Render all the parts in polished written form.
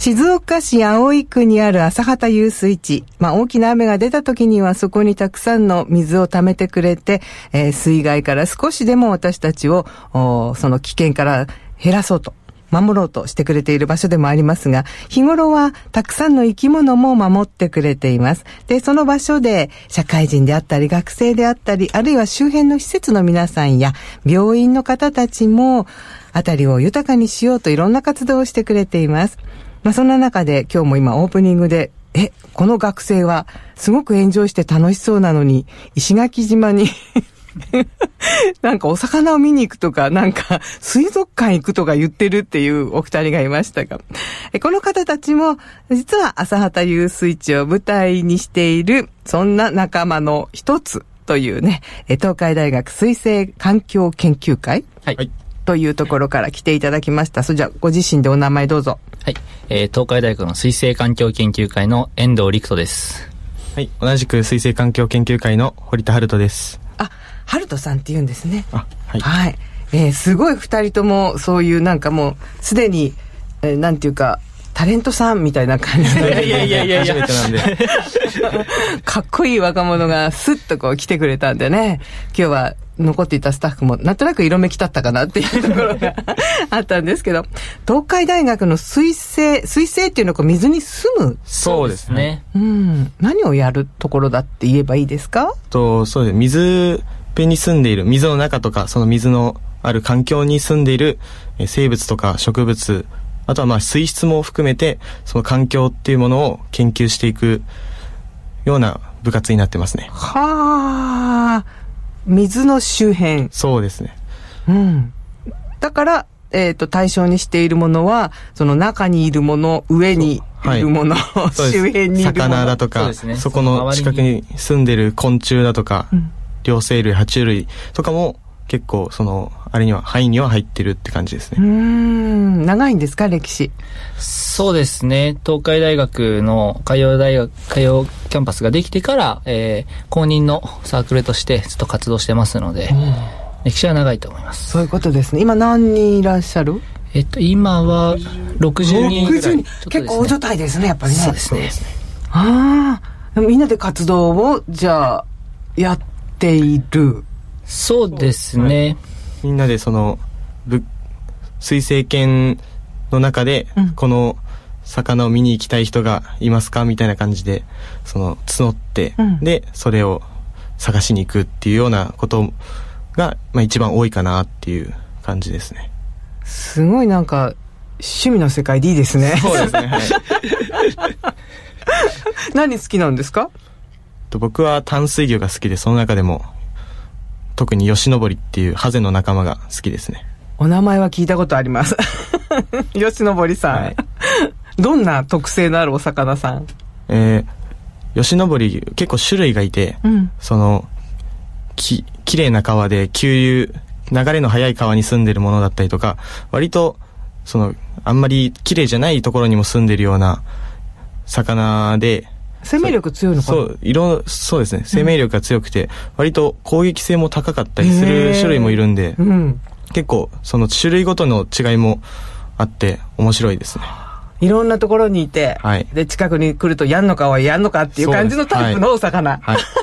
静岡市葵区にある浅畑遊水地。大きな雨が出た時にはそこにたくさんの水を溜めてくれて、水害から少しでも私たちを、その危険から減らそうと、守ろうとしてくれている場所でもありますが、日頃はたくさんの生き物も守ってくれています。で、その場所で社会人であったり学生であったり、あるいは周辺の施設の皆さんや病院の方たちもあたりを豊かにしようといろんな活動をしてくれています。そんな中で今日も今オープニングでこの学生はすごくエンジョイして楽しそうなのに石垣島になんかお魚を見に行くとか、なんか水族館行くとか言ってるっていうお二人がいましたが、この方たちも実は浅畑遊水地を舞台にしているそんな仲間の一つというね、東海大学水生環境研究会、はい、というところから来ていただきました。それじゃあご自身でお名前どうぞ。 はい、東海大学の水生環境研究会の遠藤陸斗です。 はい、同じく水生環境研究会の堀田春人です。 春人さんって言うんですね。 はい。 はい。すごい二人ともそういうなんかもうすでに、なんていうかタレントさんみたいな感じで。 いや初めてなんで。 かっこいい若者がスッとこう来てくれたんでね。今日は残っていたスタッフもなんとなく色めき立ったかなっていうところがあったんですけど、東海大学の水生っていうのは水に住む。 そうですね。 何をやるところだって言えばいいですか？ そうです。水辺に住んでいる、水の中とかその水のある環境に住んでいる生物とか植物、あとは水質も含めてその環境っていうものを研究していくような部活になってますね。 はあ、水の周辺。 そうですね。 だから、対象にしているものはその中にいるもの、上にいるもの、周辺にいるもの、魚だとか、そこの近くに住んでる昆虫だとか、両生類、爬虫類とかも結構そのあれには範囲には入ってるって感じですね。 長いんですか、歴史？ そうですね。東海大学の海洋キャンパスができてから、公認のサークルとしてずっと活動してますので、歴史は長いと思います。 そういうことですね。今何人いらっしゃる？ 今は60人ぐらい、ね、 結構大所帯ですね、やっぱりね。 そうですね。 みんなで活動をじゃあやっている。 そうですね。 みんなでその水生犬の中で、この魚を見に行きたい人がいますかみたいな感じでその募って、でそれを探しに行くっていうようなことが、一番多いかなっていう感じですね。 すごいなんか趣味の世界でいいですね。 そうですね。はい。 何好きなんですか？ 僕は淡水魚が好きで、その中でも特にヨシノボリっていうハゼの仲間が好きですね。 お名前は聞いたことあります。ヨシノボリさん、はい、どんな特性のあるお魚さん？ ヨシノボリ結構種類がいて、そのきれいな川で急流れの速い川に住んでるものだったりとか、割とそのあんまりきれいじゃないところにも住んでるような魚で、 生命力強いのかな？ そうですね。生命力が強くて、割と攻撃性も高かったりする種類もいるんで、結構その種類ごとの違いもあって面白いですね。 いろんなところにいて、で近くに来るとやんのかはやんのかっていう感じのタイプのお魚。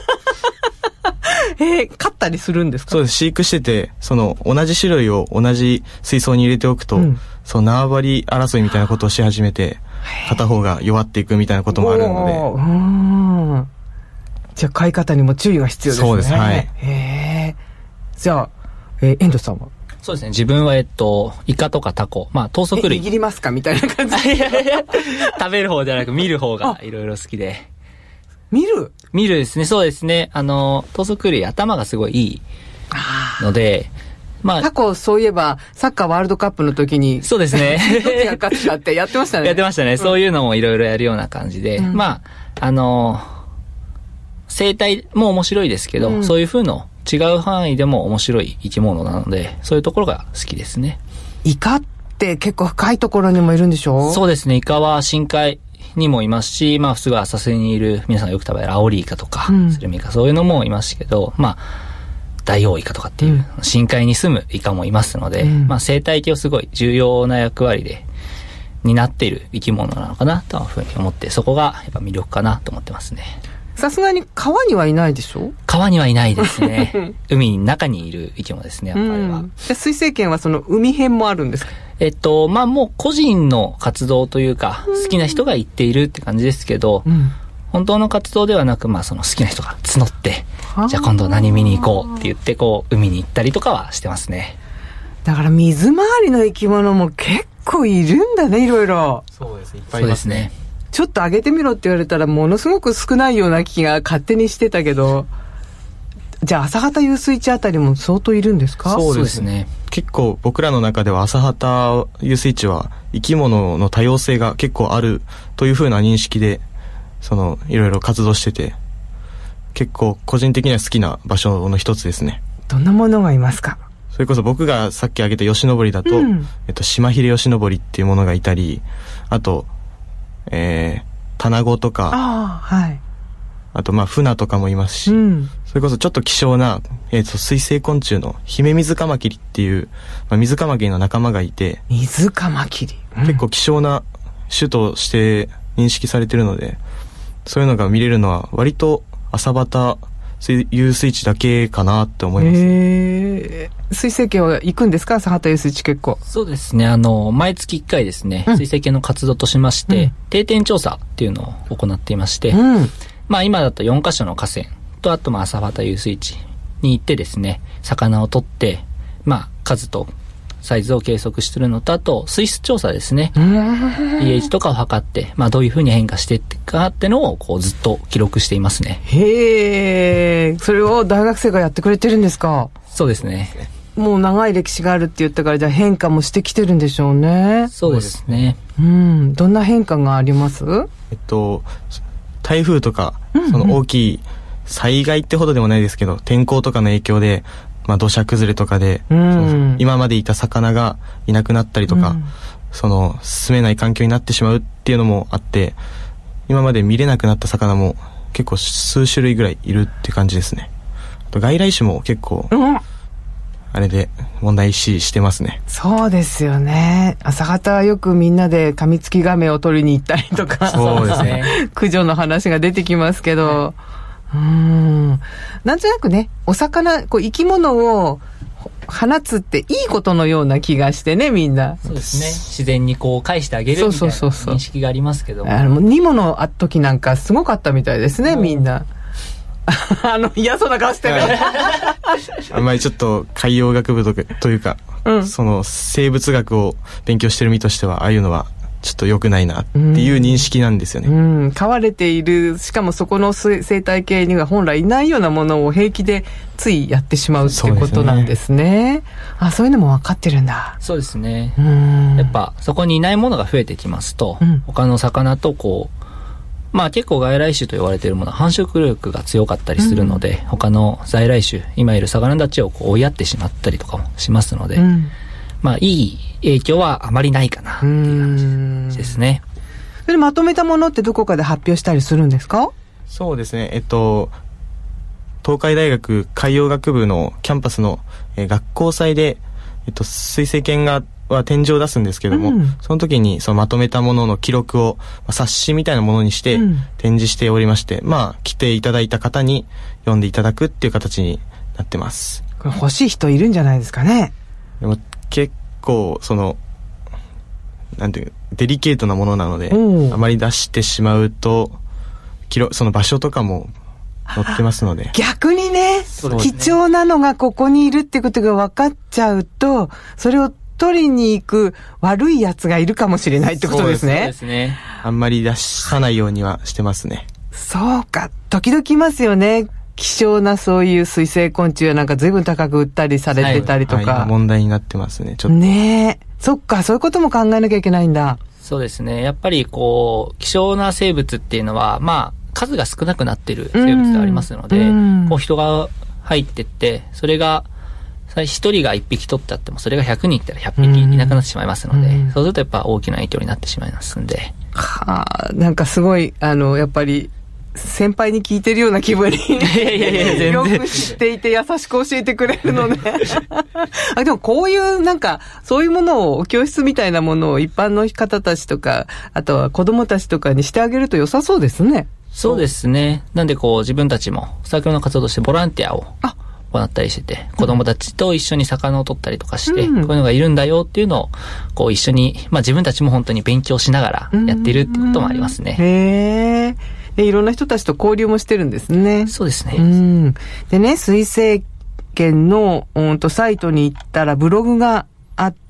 飼ったりするんですか？ そうです。飼育してて、その同じ種類を同じ水槽に入れておくと、その縄張り争いみたいなことをし始めて、片方が弱っていくみたいなこともあるので。 じゃあ飼い方にも注意が必要ですね。 そうです。はい。 じゃあ、遠藤さんは？ そうですね。自分はイカとかタコ、頭足類。 握りますかみたいな感じ。 食べる方ではなく見る方がいろいろ好きで。 見るですね。そうですね。頭足類頭がすごいいいので、 タコ、そういえばサッカーワールドカップの時に、 そうですね。 どっちが勝つかってやってましたね。 やってましたね。そういうのもいろいろやるような感じで、生態も面白いですけど、そういう風の違う範囲でも面白い生き物なので、そういうところが好きですね。 イカって結構深いところにもいるんでしょ？ そうですね。イカは深海にもいますし、普通は浅瀬にいる皆さんがよく食べるアオリイカとか、スルメイカ、そういうのもいますけど、ダイオウイカとかっていう深海に住むイカもいますので、生態系をすごい重要な役割でになっている生き物なのかなというふうに思って、そこがやっぱ魅力かなと思ってますね。 さすがに川にはいないでしょ？ 川にはいないですね。海の中にいる生き物ですね、やっぱりは。 じゃあ水生犬はその海編もあるんですか？ まあもう個人の活動というか、好きな人が行っているって感じですけど、本当の活動ではなく、まあその好きな人が募って、じゃあ今度何見に行こうって言ってこう海に行ったりとかはしてますね。 だから水回りの生き物も結構いるんだね、いろいろ。 そうですね、いっぱいいますね。 ちょっと上げてみろって言われたらものすごく少ないような気が勝手にしてたけど、じゃあ朝畑遊水地あたりも相当いるんですか？ そうですね。結構僕らの中では朝畑遊水地は生き物の多様性が結構あるというふうな認識でいろいろ活動してて、結構個人的には好きな場所の一つですね。 どんなものがいますか？ それこそ僕がさっき挙げたヨシノボリだと、シマヒレヨシノボリっていうものがいたり、あとタナゴとか、あとフナとかもいますし、それこそちょっと希少な、水生昆虫のヒメミズカマキリっていう、ミズカマキリの仲間がいて、 ミズカマキリ、 結構希少な種として認識されてるので、そういうのが見れるのは割と朝畑遊水地だけかなって思います。 水生犬は行くんですか？朝畑遊水地結構。 そうですね、毎月1回ですね、水生犬の活動としまして、定点調査っていうのを行っていまして、まあ今だと4カ所の河川と、あと朝畑遊水地に行ってですね、魚を取って、まあ数とサイズを計測してるのと、あと水質調査ですね、pH とかを測って、まあどういう風に変化していくかってのをこうずっと記録していますね。 へー、それを大学生がやってくれてるんですか？ そうですね。 もう長い歴史があるって言ったから、じゃあ変化もしてきてるんでしょうね。 そうですね。 どんな変化があります？ 台風とか、その大きい災害ってほどでもないですけど、天候とかの影響で、まあ土砂崩れとかで、今までいた魚がいなくなったりとか、住めない環境になってしまうっていうのもあって、今まで見れなくなった魚も結構数種類ぐらいいるって感じですね。あと外来種も結構、あれで問題視してますね。 そうですよね。朝方はよくみんなでカミツキガメを取りに行ったりとか、 そうですね。 駆除の話が出てきますけど、なんとなくね、お魚、生き物を放つっていいことのような気がしてね、みんな。 そうですね。自然にこう返してあげるみたいな認識がありますけども。 ニモの時なんかすごかったみたいですね、みんな。嫌そうな顔してる。 あんまりちょっと海洋学部というか、生物学を勉強してる身としては、ああいうのはちょっと良くないなっていう認識なんですよね。 飼われている、しかもそこの生態系には本来いないようなものを平気でついやってしまうってことなんですね。そういうのも分かってるんだ。 そうですね。やっぱそこにいないものが増えてきますと、他の魚とこう、まあ結構外来種と言われているものは繁殖力が強かったりするので、他の在来種、今いる魚たちをこう追いやってしまったりとかもしますので、まあいい影響はあまりないかなっていう感じですね。 それまとめたものってどこかで発表したりするんですか？ そうですね。東海大学海洋学部のキャンパスの、学校祭で、水生犬は展示を出すんですけども、その時にまとめたものの記録を、冊子みたいなものにして展示しておりまして、来ていただいた方に読んでいただくっていう形になってます。 これ欲しい人いるんじゃないですかね。 でも結構なんていうデリケートなものなので、あまり出してしまうとその場所とかも載ってますので、 逆にね、貴重なのがここにいるってことが分かっちゃうと、それを取りに行く悪いやつがいるかもしれないってことですね。 そうですね。 あんまり出さないようにはしてますね。 そうか、時々いますよね。希少なそういう水生昆虫はなんか随分高く売ったりされてたりとか、 今問題になってますね。ちょっとねえ、そっか、そういうことも考えなきゃいけないんだ。 そうですね。やっぱりこう希少な生物っていうのはまあ数が少なくなっている生物でありますので、こう人が入ってってそれが1人が1匹取ってあってもそれが100人いったら100匹いなくなってしまいますので、そうするとやっぱ大きな影響になってしまいますんで。 なんかすごいやっぱり先輩に聞いてるような気分によく知っていて優しく教えてくれるのねでもこういうなんかそういうものを教室みたいなものを一般の方たちとかあとは子供たちとかにしてあげると良さそうですね。 そうですね。なんでこう自分たちもサークルの活動としてボランティアを行ったりしてて、子供たちと一緒に魚を取ったりとかして、こういうのがいるんだよっていうのをこう一緒に、自分たちも本当に勉強しながらやっているってこともありますね。 へー。いろんな人たちと交流もしてるんですね。 そうですね。 でね、水生研のサイトに行ったらブログがあって、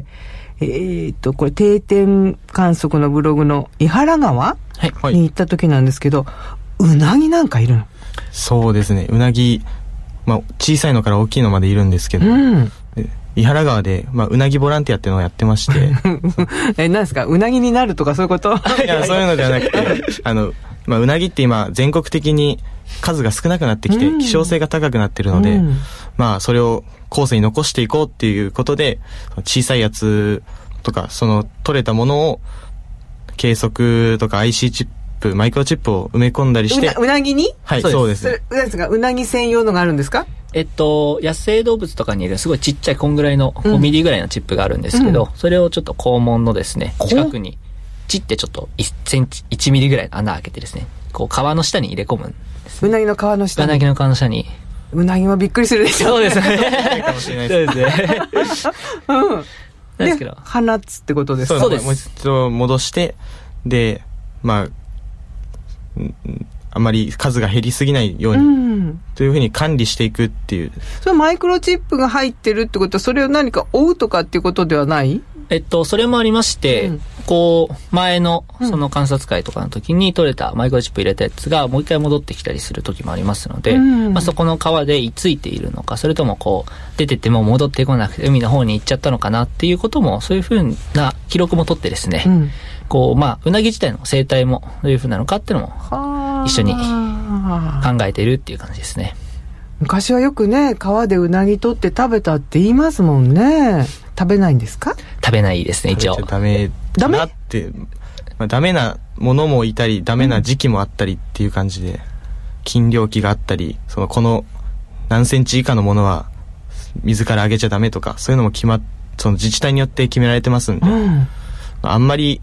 これ定点観測のブログの伊原川に行った時なんですけど、うなぎなんかいるの？ そうですね。うなぎ、小さいのから大きいのまでいるんですけど、伊原川で、うなぎボランティアっていうのをやってまして何ですか？うなぎになるとかそういうこと？ いや、そういうのではなくてうなぎって今全国的に数が少なくなってきて、希少性が高くなってるので、それを後世に残していこうっていうことで、小さいやつとかその取れたものを計測とか IC チップ、マイクロチップを埋め込んだりして、 うなぎに？ はい、そうですね。 うなぎ専用のがあるんですか？ 野生動物とかにいるすごいちっちゃいこんぐらいの5ミリぐらいのチップがあるんですけど、それをちょっと肛門のですね、近くに切ってちょっと1センチ、1ミリぐらいの穴開けてですね、こう皮の下に入れ込むんですね。 うなぎの皮の下に。 うなぎの皮の下に。 うなぎもびっくりするでしょ。 そうですね。 かもしれないですね。 ですけど。放つってことですか？ そうです。もう一度戻して、で、あまり数が減りすぎないように、というふうに管理していくっていう。 それマイクロチップが入ってるってことは、それを何か追うとかっていうことではない？ それもありまして、こう、前の、その観察会とかの時に取れたマイクロチップ入れたやつがもう一回戻ってきたりする時もありますので、そこの川で居ついているのか、それともこう、出てっても戻ってこなくて海の方に行っちゃったのかなっていうことも、そういうふうな記録も取ってですね、こう、うなぎ自体の生態もどういうふうなのかっていうのも、一緒に考えているっていう感じですね。 昔はよくね、川でうなぎ取って食べたって言いますもんね。食べないんですか？ 食べないですね、一応。 ダメだなって、ダメなものもいたり、ダメな時期もあったりっていう感じで、禁漁期があったり、この何センチ以下のものは水からあげちゃダメとか、そういうのもその自治体によって決められてますんで、あんまり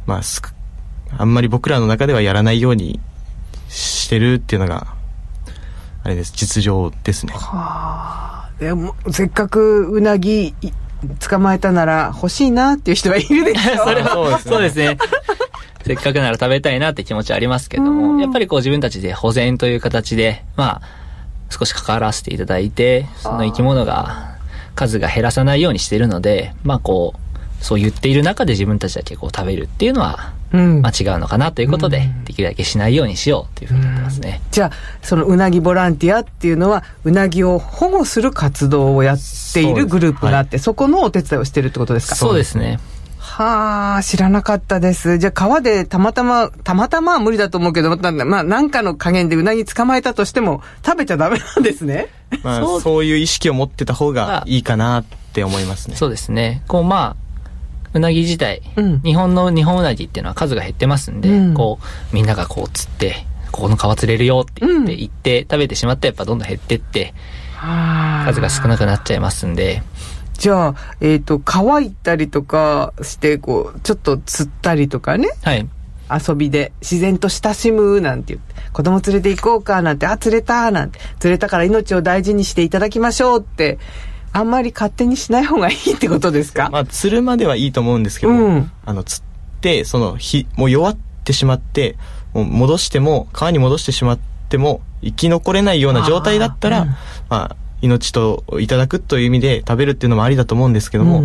僕らの中ではやらないようにしてるっていうのがあれです、実情ですね。 でもせっかくうなぎ捕まえたなら欲しいなっていう人はいるでしょ。 それはそうですね。せっかくなら食べたいなって気持ちはありますけども、やっぱりこう自分たちで保全という形で少し関わらせていただいて、その生き物が数が減らさないようにしているので、そう言っている中で自分たちだけこう食べるっていうのは違うのかなということで、できるだけしないようにしようというふうになってますね。 じゃあそのうなぎボランティアっていうのはうなぎを保護する活動をやっているグループがあって、そこのお手伝いをしてるってことですか？ そうですね。 知らなかったです。じゃあ川でたまたまは無理だと思うけど、なんかの加減でうなぎ捕まえたとしても食べちゃダメなんですね。 そういう意識を持ってた方がいいかなって思いますね。 そうですね。うなぎ自体、日本うなぎっていうのは数が減ってますんで、みんながこう釣って、ここの川釣れるよって言って食べてしまったらやっぱどんどん減ってって、数が少なくなっちゃいますんで。 じゃあ、川行ったりとかして、ちょっと釣ったりとかね。 はい。 遊びで自然と親しむなんて言って、子供連れて行こうかなんて、釣れたなんて、釣れたから命を大事にしていただきましょうって、あんまり勝手にしない方がいいってことですか？ 釣るまではいいと思うんですけど、釣ってもう弱ってしまって、もう川に戻してしまっても生き残れないような状態だったら、命といただくという意味で食べるっていうのもありだと思うんですけども、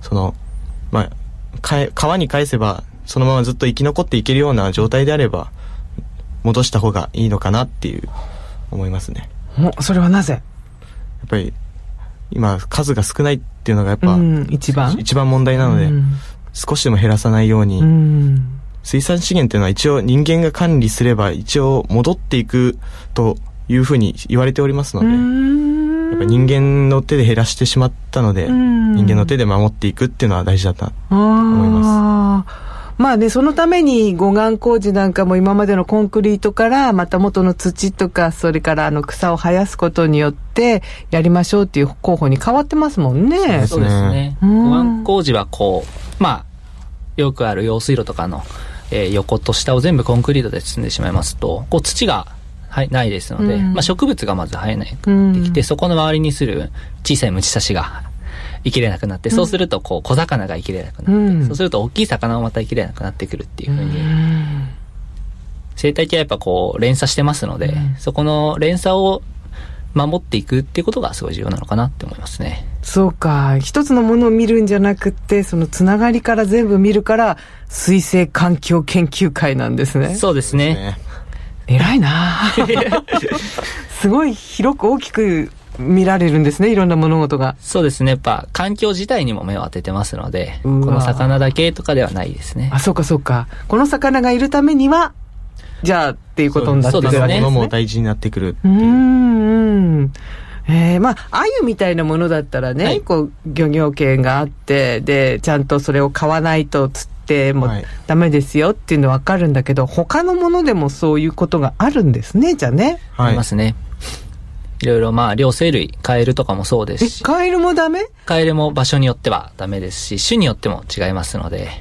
川に返せばそのままずっと生き残っていけるような状態であれば戻した方がいいのかなっていう思いますね。 それはなぜ？ やっぱり今数が少ないっていうのがやっぱ、 一番問題なので、少しでも減らさないように、水産資源っていうのは一応人間が管理すれば一応戻っていくというふうに言われておりますので、やっぱ人間の手で減らしてしまったので、人間の手で守っていくっていうのは大事だったと思いままあね、そのために護岸工事なんかも今までのコンクリートからまた元の土とか、それから草を生やすことによってやりましょうっていう候補に変わってますもんね。 そうですね。護岸工事はまあよくある用水路とかの、横と下を全部コンクリートで包んでしまいますと、土がないですので、まあ、植物がまず生えないできて、そこの周りにする小さい虫差しが生きれなくなって、そうすると小魚が生きれなくなって、そうすると大きい魚もまた生きれなくなってくるっていうふうに、生態系はやっぱ連鎖してますので、そこの連鎖を守っていくっていうことがすごい重要なのかなって思いますね。 そうか、一つのものを見るんじゃなくて、そのつながりから全部見るから水生環境研究会なんですね。 そうですね。 偉いなすごい広く大きく見られるんですね、いろんな物事が。 そうですね。やっぱ環境自体にも目を当ててますので、この魚だけとかではないですね。 あ、そうかそうか。この魚がいるためにはじゃあっていうことになってくるわけですね。 ものも大事になってくるっていう。 まあ鮎みたいなものだったらね、漁業権があって、でちゃんとそれを買わないと釣ってもダメですよっていうのは分かるんだけど、他のものでもそういうことがあるんですね、じゃあね。 ありますね。いろいろ両生類、カエルとかもそうですし。 カエルもダメ？ カエルも場所によってはダメですし、種によっても違いますので。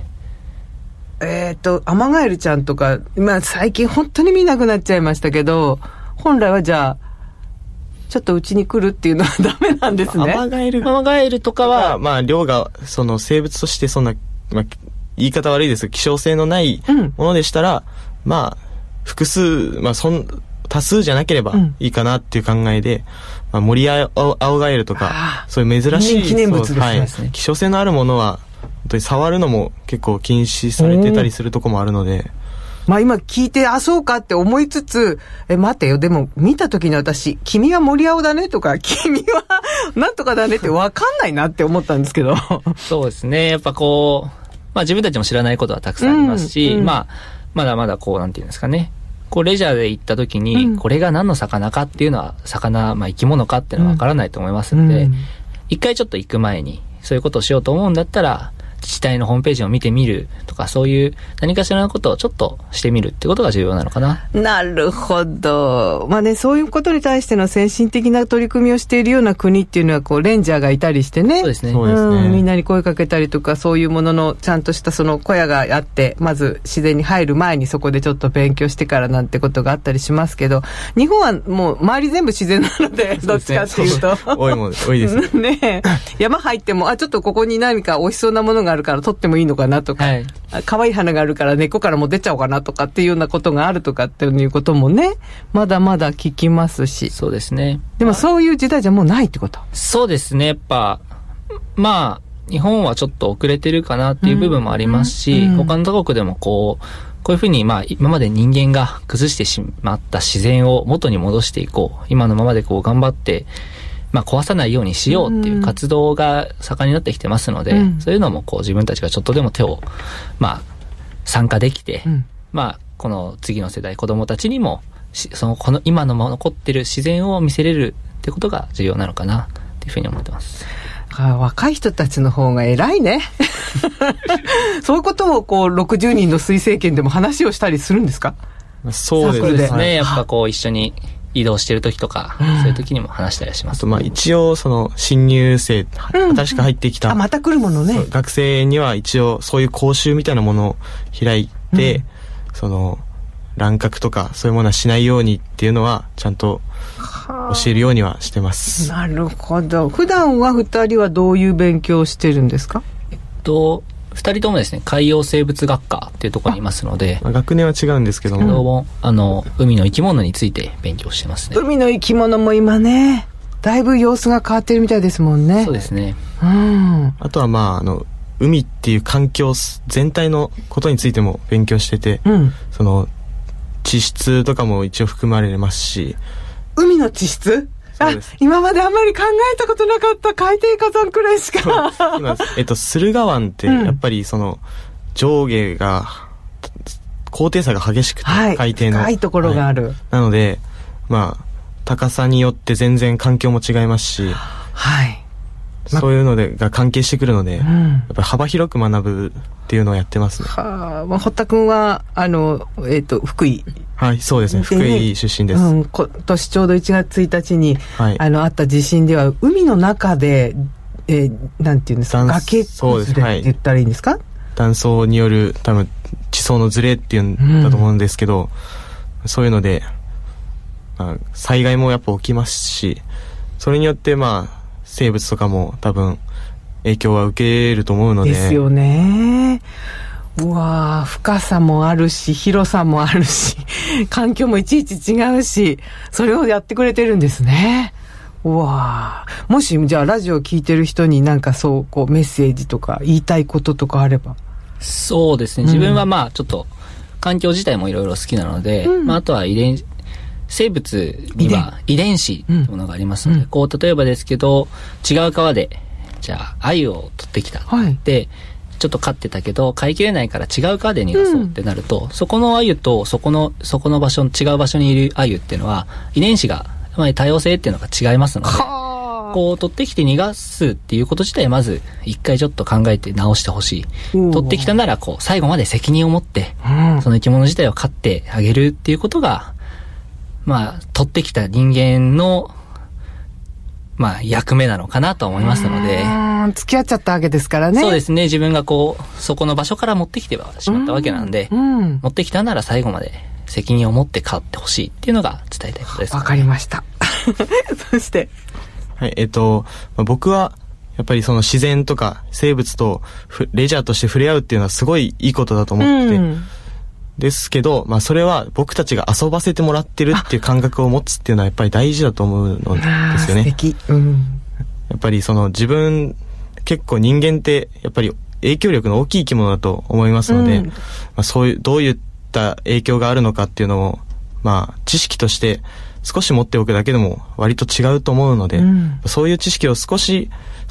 アマガエルとかは量が生物としてそんな、言い方悪いですけど希少性のないものでしたら、複数、多数じゃなければいいかなっていう考えで、モリアオアオガエルとかそういう珍しい記念物ですね。 希少性のあるものは本当に触るのも結構禁止されてたりするとこもあるので、 今聞いて、そうかって思いつつ、待てよ、でも見た時に私、君はモリアオだねとか、君はなんとかだねって分かんないなって思ったんですけど。 そうですね。やっぱ自分たちも知らないことはたくさんありますし、まだまだなんていうんですかね。レジャーで行った時に、これが何の魚かっていうのは、生き物かっていうのは分からないと思いますので、一回ちょっと行く前に、そういうことをしようと思うんだったら、自治体のホームページを見てみるとか、そういう何かしらのことをちょっとしてみるってことが重要なのかな。 なるほど。そういうことに対しての先進的な取り組みをしているような国っていうのは、レンジャーがいたりしてね。 そうですね。 みんなに声かけたりとか、そういうもののちゃんとしたその小屋があって、まず自然に入る前にそこでちょっと勉強してからなんてことがあったりしますけど、日本はもう周り全部自然なので、どっちかっていうと。 多いです。 ね。山入っても、ちょっとここに何か美味しそうなものがあるから取ってもいいのかなとか、可愛い花があるから根っこからも出ちゃおうかなとかっていうようなことがあるとかっていうこともね、まだまだ聞きますし。 そうですね。 でもそういう時代じゃもうないってこと？ そうですね。やっぱ日本はちょっと遅れてるかなっていう部分もありますし、他の他国でもこういうふうに今まで人間が崩してしまった自然を元に戻していこう、今のままで頑張って壊さないようにしようっていう活動が盛んになってきてますので、そういうのも自分たちがちょっとでも手を参加できて、この次の世代子供たちにもこの今の残ってる自然を見せれるってことが重要なのかなっていうふうに思ってます。 若い人たちの方が偉いね。そういうことを60人の水生研でも話をしたりするんですか？ そうですね。 やっぱ一緒に移動してる時とか、そういう時にも話したりします。 一応新入生、新しく入ってきた、 また来るものね。 学生には一応そういう講習みたいなものを開いて、乱獲とかそういうものはしないようにっていうのはちゃんと教えるようにはしてます。 なるほど。普段は2人はどういう勉強をしてるんですか ？2人ともですね、海洋生物学科っていうところにいますので、 学年は違うんですけども、 海の生き物について勉強してますね。 海の生き物も今ね、だいぶ様子が変わってるみたいですもんね。 そうですね。 あとは海っていう環境全体のことについても勉強してて、地質とかも一応含まれますし。 海の地質？今まであんまり考えたことなかった。海底火山くらいしか。 駿河湾ってやっぱり上下が高低差が激しくて、海底の深いところがある。 なので高さによって全然環境も違いますし、 そういうのが関係してくるので、やっぱり幅広く学ぶっていうのをやってますね。 堀田君は福井、 はい、そうですね、福井出身です。 今年ちょうど1月1日に、あった地震では海の中で、なんていうんですか、崖崩れって言ったらいいんですか？ 断層による多分地層のずれっていうんだと思うんですけど、そういうので、災害もやっぱ起きますし、それによって生物とかも多分影響は受けると思うので。 ですよね。うわー、深さもあるし広さもあるし環境もいちいち違うし、それをやってくれてるんですね。うわー、もしじゃあラジオを聞いてる人になんかこうメッセージとか言いたいこととかあれば。 そうですね、自分はちょっと環境自体もいろいろ好きなので、あとは生物には遺伝子というものがありますので、例えばですけど、違う川でじゃあ鮎を取ってきた、でちょっと飼ってたけど飼いきれないから違う川で逃がそうってなると、そこの鮎とそこの場所、違う場所にいる鮎っていうのは遺伝子が多様性っていうのが違いますので、取ってきて逃がすっていうこと自体まず一回ちょっと考えて直してほしい。取ってきたなら最後まで責任を持って、その生き物自体を飼ってあげるっていうことが、取ってきた人間の役目なのかなと思いますので。 付き合っちゃったわけですからね。 そうですね、自分がそこの場所から持ってきてしまったわけなんで、持ってきたなら最後まで責任を持って飼ってほしいっていうのが伝えたいことです、 わかりましたそしてはい、僕はやっぱりその自然とか生物とレジャーとして触れ合うっていうのはすごいいいことだと思ってて、ですけど、それは僕たちが遊ばせてもらってるっていう感覚を持つっていうのはやっぱり大事だと思うのですよね。 素敵。 やっぱり自分、結構人間ってやっぱり影響力の大きい生き物だと思いますので、そういうどういった影響があるのかっていうのを知識として少し持っておくだけでも割と違うと思うので、そういう知識を少し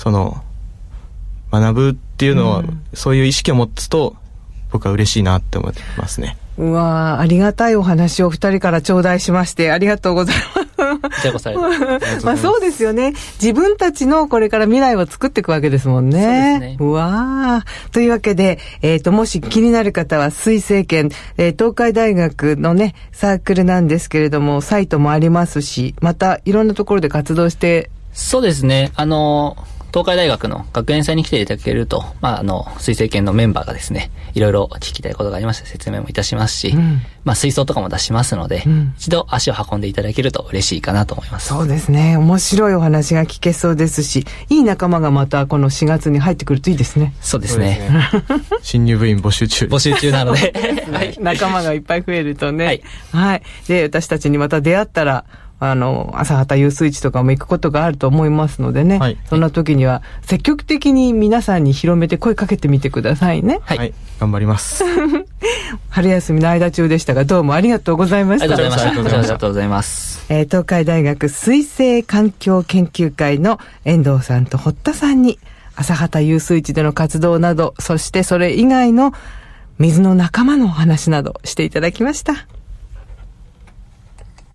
学ぶっていうのは、そういう意識を持つと僕は嬉しいなって思ってますね。 うわー、ありがたいお話を2人から頂戴しましてありがとうございますそうですよね。自分たちのこれから未来を作っていくわけですもんね。そうですね。うわー。というわけで、もし気になる方は水生研、東海大学のねサークルなんですけれども、サイトもありますし、またいろんなところで活動して。 そうですね、東海大学の学園祭に来ていただけると、水生研のメンバーがですね、いろいろ聞きたいことがありまして説明もいたしますし、水槽とかも出しますので、一度足を運んでいただけると嬉しいかなと思います。 そうですね、面白いお話が聞けそうですし、いい仲間がまたこの4月に入ってくるといいですね。 そうですね。 新入部員募集中なので、 はい、仲間がいっぱい増えるとね、はい、で私たちにまた出会ったら朝畑遊水地とかも行くことがあると思いますのでね、そんな時には積極的に皆さんに広めて声かけてみてくださいね。 はい、頑張ります春休みの間中でしたが、どうもありがとうございました。 ありがとうございます。 東海大学水生環境研究会の遠藤さんと堀田さんに朝畑遊水地での活動など、そしてそれ以外の水の仲間のお話などしていただきました。